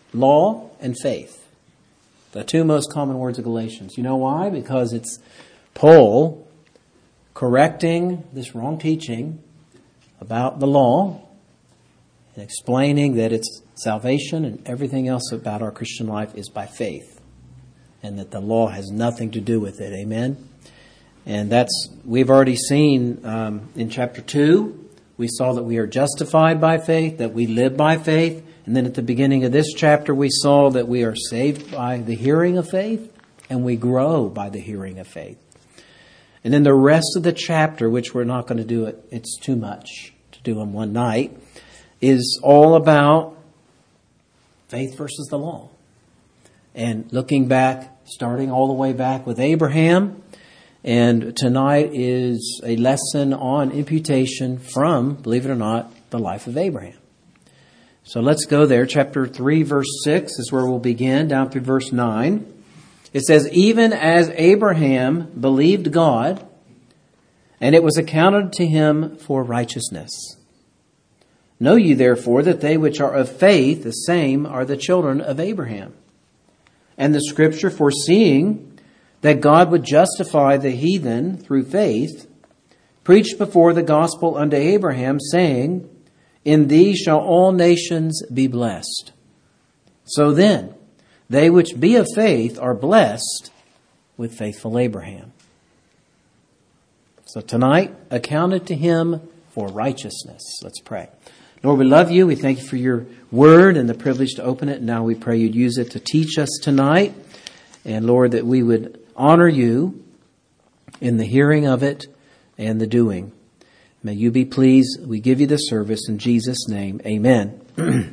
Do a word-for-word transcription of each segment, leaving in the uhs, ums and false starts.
law and faith. The two most common words of Galatians. You know why? Because it's Paul correcting this wrong teaching about the law and explaining that it's salvation and everything else about our Christian life is by faith, and that the law has nothing to do with it. Amen? And that's, we've already seen um, in chapter two, we saw that we are justified by faith, that we live by faith. And then at the beginning of this chapter, we saw that we are saved by the hearing of faith, and we grow by the hearing of faith. And then the rest of the chapter, which we're not going to do it, it's too much to do in one night, is all about faith versus the law. And looking back, starting all the way back with Abraham. And tonight is a lesson on imputation from, believe it or not, the life of Abraham. So let's go there. Chapter three, verse six is where we'll begin, down through verse nine. It says, even as Abraham believed God, and it was accounted to him for righteousness. Know ye therefore that they which are of faith, the same are the children of Abraham. And the scripture, foreseeing that God would justify the heathen through faith, preached before the gospel unto Abraham, saying, in thee shall all nations be blessed. So then, they which be of faith are blessed with faithful Abraham. So tonight, accounted to him for righteousness. Let's pray. Lord, we love you. We thank you for your word and the privilege to open it. Now we pray you'd use it to teach us tonight. And Lord, that we would honor you in the hearing of it and the doing. May you be pleased. We give you the service in Jesus' name. Amen.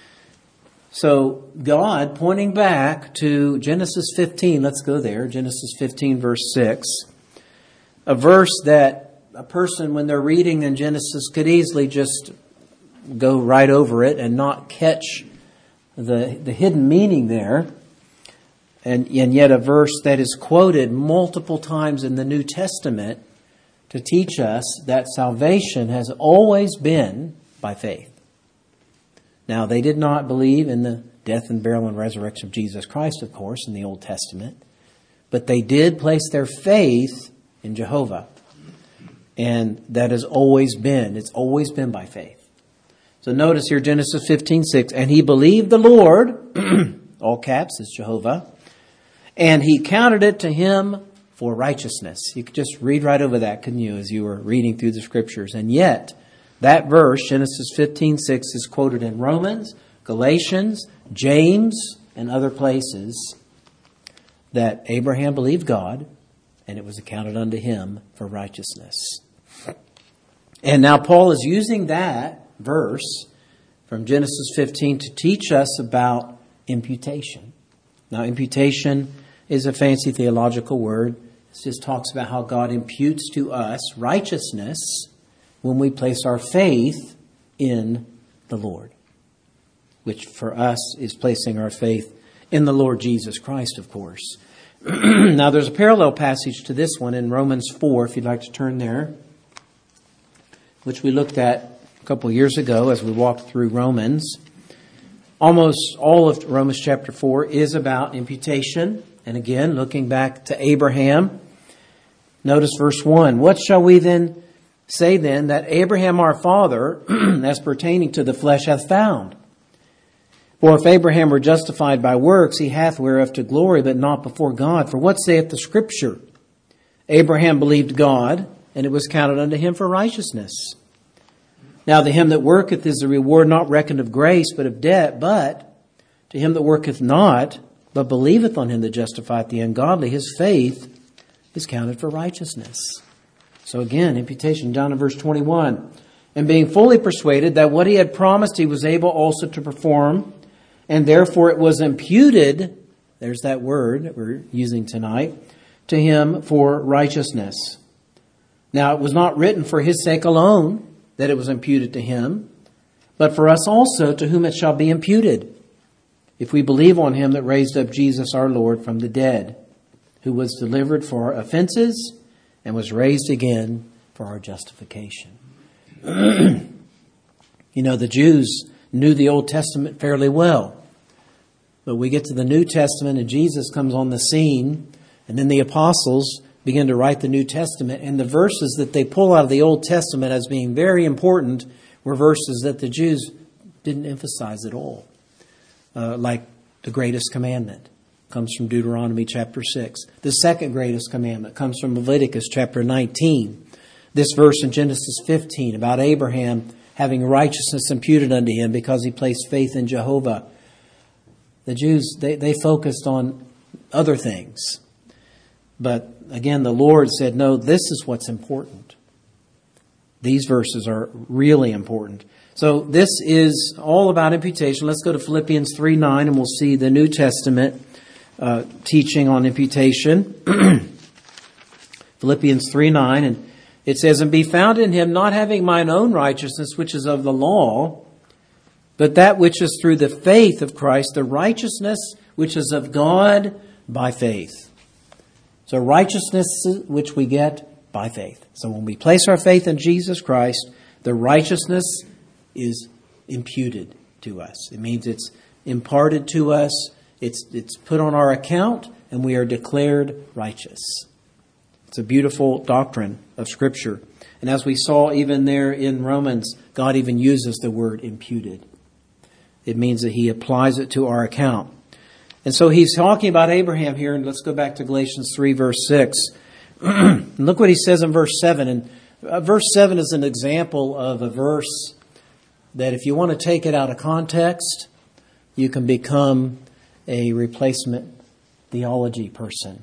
So God, pointing back to Genesis fifteen, let's go there. Genesis fifteen, verse six. A verse that a person, when they're reading in Genesis, could easily just go right over it and not catch the, the hidden meaning there. And, and yet a verse that is quoted multiple times in the New Testament to teach us that salvation has always been by faith. Now, they did not believe in the death and burial and resurrection of Jesus Christ, of course, in the Old Testament. But they did place their faith in Jehovah. And that has always been, it's always been by faith. So notice here, Genesis fifteen six, and he believed the Lord, all caps is Jehovah, and he counted it to him for righteousness. You could just read right over that, couldn't you, as you were reading through the scriptures. And yet, that verse, Genesis fifteen six, is quoted in Romans, Galatians, James, and other places that Abraham believed God, and it was accounted unto him for righteousness. And now Paul is using that verse from Genesis fifteen to teach us about imputation. Now, imputation is a fancy theological word. It just talks about how God imputes to us righteousness when we place our faith in the Lord, which for us is placing our faith in the Lord Jesus Christ, of course. Now, there's a parallel passage to this one in Romans four, if you'd like to turn there, which we looked at a couple of years ago as we walked through Romans. Almost all of Romans chapter four is about imputation. And again, looking back to Abraham, notice verse one. What shall we then say then that Abraham our father, as pertaining to the flesh, hath found? For if Abraham were justified by works, he hath whereof to glory, but not before God. For what saith the Scripture? Abraham believed God, and it was counted unto him for righteousness. Now to him that worketh is the reward not reckoned of grace, but of debt. But to him that worketh not, but believeth on him that justifieth the ungodly, his faith is counted for righteousness. So again, imputation down in verse twenty-one. And being fully persuaded that what he had promised he was able also to perform, and therefore it was imputed, there's that word that we're using tonight, to him for righteousness. Now it was not written for his sake alone that it was imputed to him, but for us also, to whom it shall be imputed, if we believe on him that raised up Jesus our Lord from the dead, who was delivered for our offenses and was raised again for our justification. You know, the Jews knew the Old Testament fairly well. But we get to the New Testament and Jesus comes on the scene, and then the apostles begin to write the New Testament. And the verses that they pull out of the Old Testament as being very important were verses that the Jews didn't emphasize at all. Uh, like the greatest commandment comes from Deuteronomy chapter six. The second greatest commandment comes from Leviticus chapter nineteen. This verse in Genesis fifteen about Abraham having righteousness imputed unto him because he placed faith in Jehovah. The Jews, they, they focused on other things. But again, the Lord said, no, this is what's important. These verses are really important. So this is all about imputation. Let's go to Philippians three nine and we'll see the New Testament uh, teaching on imputation. Philippians three nine, and it says, and be found in him, not having mine own righteousness, which is of the law, but that which is through the faith of Christ, the righteousness which is of God by faith. So righteousness which we get by faith. So when we place our faith in Jesus Christ, the righteousness is imputed to us. It means it's imparted to us, it's it's put on our account, and we are declared righteous. It's a beautiful doctrine of Scripture. And as we saw even there in Romans, God even uses the word imputed. It means that he applies it to our account. And so he's talking about Abraham here, and let's go back to Galatians three, verse six. And look what he says in verse seven. And uh, verse seven is an example of a verse that if you want to take it out of context, you can become a replacement theology person,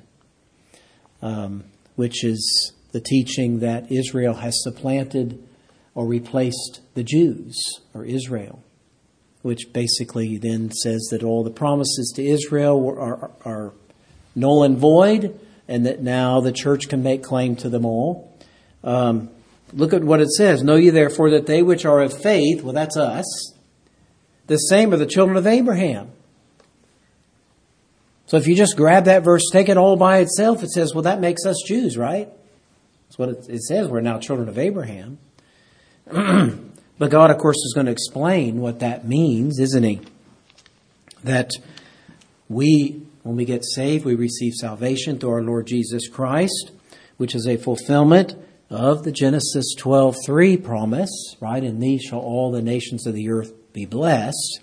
um, which is the teaching that Israel has supplanted or replaced the Jews or Israel, which basically then says that all the promises to Israel are, are, are null and void, and that now the church can make claim to them all. Um, look at what it says. Know ye therefore that they which are of faith, well, that's us, the same are the children of Abraham. So if you just grab that verse, take it all by itself, it says, well, that makes us Jews, right? That's what it, it says. We're now children of Abraham. But God, of course, is going to explain what that means, isn't he? That we, when we get saved, we receive salvation through our Lord Jesus Christ, which is a fulfillment of the Genesis twelve three promise, right? In thee shall all the nations of the earth be blessed.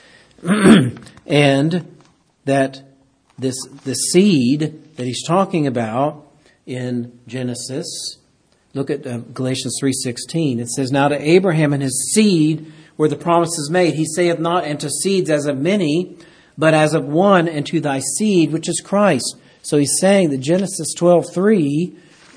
And that this the seed that he's talking about in Genesis, look at uh, Galatians three sixteen. It says, now to Abraham and his seed were the promises made. He saith not unto seeds as of many, but as of one, and to thy seed, which is Christ. So he's saying that Genesis twelve three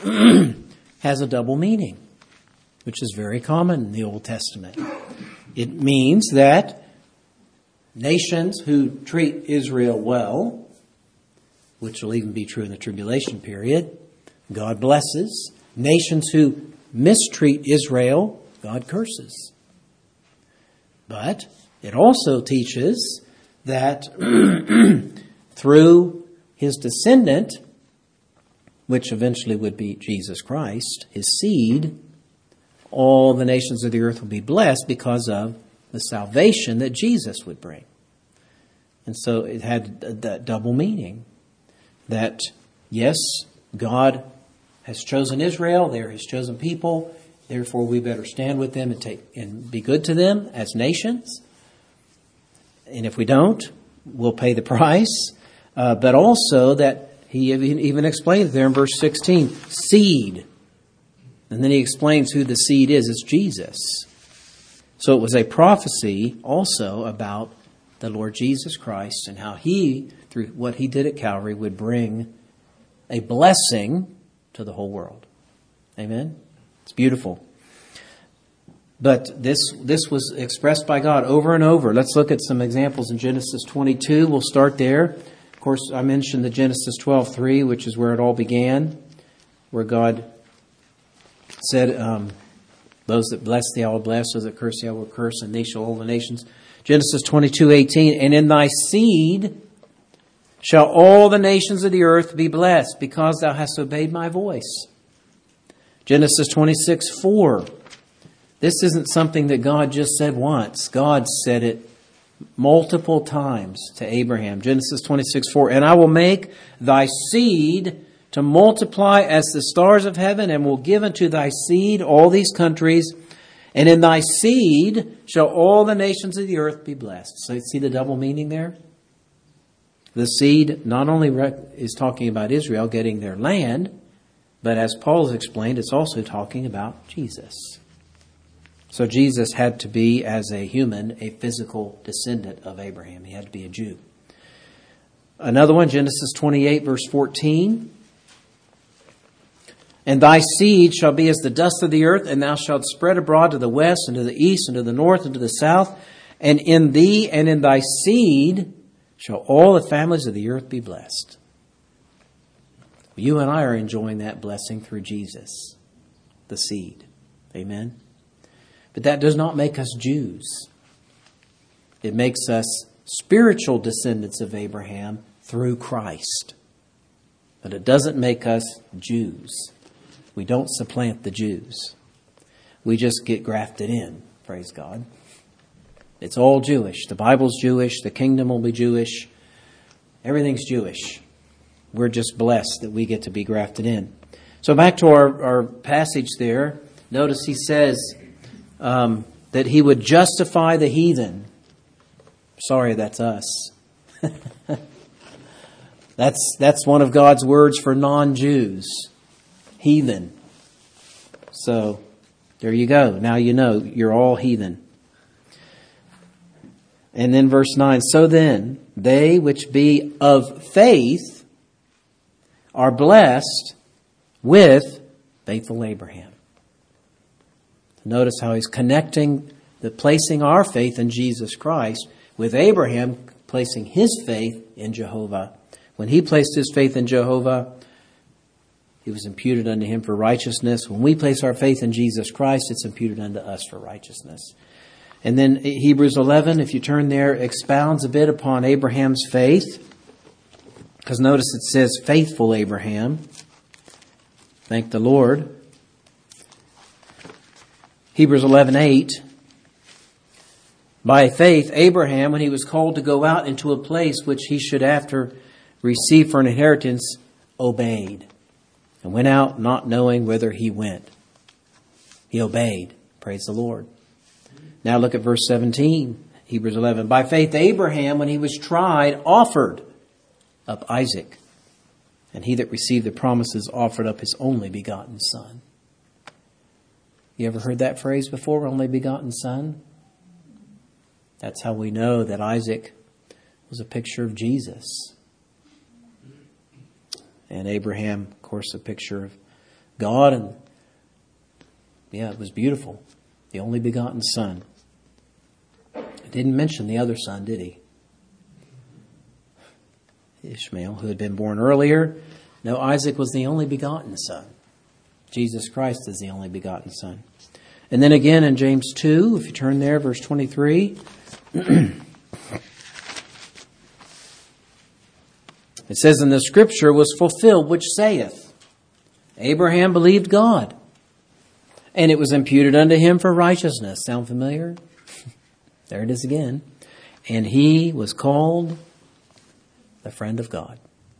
has a double meaning, which is very common in the Old Testament. It means that nations who treat Israel well, which will even be true in the tribulation period, God blesses. Nations who mistreat Israel, God curses. But it also teaches that through his descendant, which eventually would be Jesus Christ, his seed, all the nations of the earth will be blessed because of the salvation that Jesus would bring. And so it had that double meaning that, yes, God has chosen Israel, they're his chosen people, therefore we better stand with them and take and be good to them as nations. And if we don't, we'll pay the price. Uh, but also that he even explains there in verse sixteen, seed. And then he explains who the seed is. It's Jesus. So it was a prophecy also about the Lord Jesus Christ and how he, through what he did at Calvary, would bring a blessing to the whole world. Amen? It's beautiful. But this this was expressed by God over and over. Let's look at some examples in Genesis twenty-two. We'll start there. Of course, I mentioned the Genesis twelve three, which is where it all began, where God said, um, those that bless thee I will bless, those that curse thee I will curse, and they shall all the nations. Genesis twenty-two eighteen, and in thy seed shall all the nations of the earth be blessed, because thou hast obeyed my voice. Genesis twenty-six four. This isn't something that God just said once. God said it multiple times to Abraham. Genesis twenty-six four. And I will make thy seed to multiply as the stars of heaven, and will give unto thy seed all these countries, and in thy seed shall all the nations of the earth be blessed. So you see the double meaning there? The seed not only is talking about Israel getting their land, but as Paul has explained, it's also talking about Jesus. So Jesus had to be, as a human, a physical descendant of Abraham. He had to be a Jew. Another one, Genesis twenty-eight, verse fourteen. And thy seed shall be as the dust of the earth, and thou shalt spread abroad to the west, and to the east, and to the north, and to the south. And in thee and in thy seed shall all the families of the earth be blessed. You and I are enjoying that blessing through Jesus, the seed. Amen? But that does not make us Jews. It makes us spiritual descendants of Abraham through Christ. But it doesn't make us Jews. We don't supplant the Jews. We just get grafted in, praise God. It's all Jewish. The Bible's Jewish. The kingdom will be Jewish. Everything's Jewish. We're just blessed that we get to be grafted in. So back to our, our passage there. Notice he says um, that he would justify the heathen. Sorry, that's us. that's that's one of God's words for non-Jews. Heathen. So there you go. Now you know you're all heathen. And then verse nine. So then, they which be of faith are blessed with faithful Abraham. Notice how he's connecting the placing our faith in Jesus Christ with Abraham placing his faith in Jehovah. When he placed his faith in Jehovah, it was imputed unto him for righteousness. When we place our faith in Jesus Christ, it's imputed unto us for righteousness. And then Hebrews eleven, if you turn there, expounds a bit upon Abraham's faith. Because notice it says, faithful Abraham. Thank the Lord. Hebrews eleven eight. By faith, Abraham, when he was called to go out into a place which he should after receive for an inheritance, obeyed. And went out not knowing whither he went. He obeyed. Praise the Lord. Now look at verse seventeen, Hebrews eleven. By faith Abraham, when he was tried, offered up Isaac. And he that received the promises offered up his only begotten son. You ever heard that phrase before, only begotten son? That's how we know that Isaac was a picture of Jesus. And Abraham, of course, a picture of God. And yeah, it was beautiful. The only begotten son. He didn't mention the other son, did he? Ishmael, who had been born earlier. No, Isaac was the only begotten son. Jesus Christ is the only begotten son. And then again in James two, if you turn there, verse twenty-three. It says, and the scripture was fulfilled, which saith, Abraham believed God, and it was imputed unto him for righteousness. Sound familiar? There it is again. And he was called the friend of God.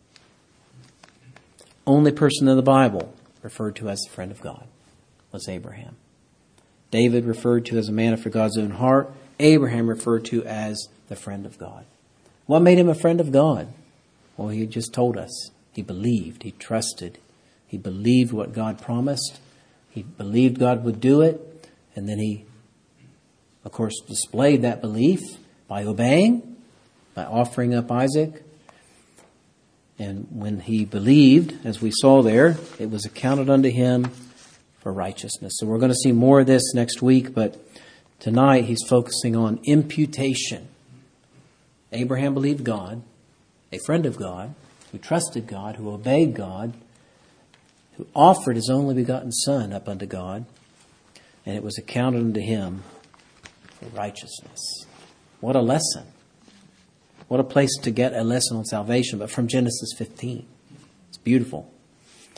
Only person in the Bible referred to as the friend of God was Abraham. David referred to as a man after God's own heart. Abraham referred to as the friend of God. What made him a friend of God? Well, he just told us. He believed. He trusted. He believed what God promised. He believed God would do it. And then he, of course, displayed that belief by obeying, by offering up Isaac. And when he believed, as we saw there, it was accounted unto him for righteousness. So we're going to see more of this next week, but tonight he's focusing on imputation. Abraham believed God, a friend of God, who trusted God, who obeyed God, who offered his only begotten son up unto God, and it was accounted unto him for righteousness. What a lesson. What a place to get a lesson on salvation, but from Genesis fifteen. It's beautiful.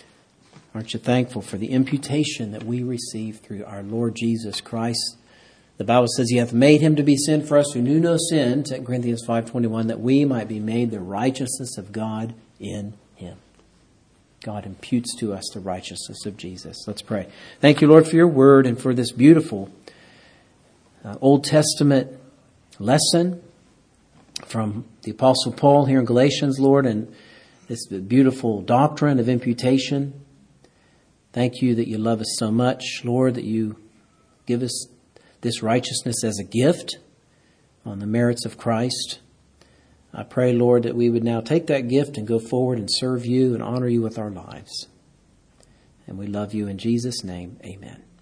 Aren't you thankful for the imputation that we receive through our Lord Jesus Christ, The Bible says he hath made him to be sin for us who knew no sin, Second Corinthians five twenty-one, that we might be made the righteousness of God in him. God imputes to us the righteousness of Jesus. Let's pray. Thank you, Lord, for your word and for this beautiful uh, Old Testament lesson from the Apostle Paul here in Galatians, Lord, and this beautiful doctrine of imputation. Thank you that you love us so much, Lord, that you give us this righteousness as a gift on the merits of Christ. I pray, Lord, that we would now take that gift and go forward and serve you and honor you with our lives. And we love you in Jesus' name. Amen.